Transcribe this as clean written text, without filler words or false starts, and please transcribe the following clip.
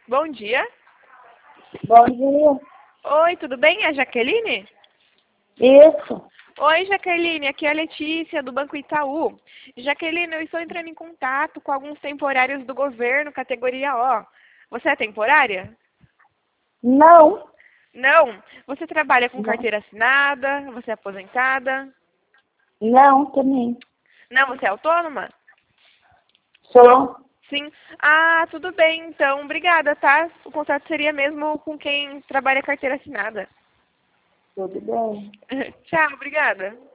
Bom dia. Bom dia. Oi, tudo bem? É a Jaqueline? Isso. Oi, Jaqueline, aqui é a Letícia, do Banco Itaú. Jaqueline, eu estou entrando em contato com alguns temporários do governo, categoria O. Você é temporária? Não. Não. Você trabalha com Não. carteira assinada? Você é aposentada? Não, também. Não, você é autônoma? Sou. Sim. Ah, tudo bem, então. Obrigada, tá? O contrato seria mesmo com quem trabalha carteira assinada. Tudo bem. Tchau, obrigada.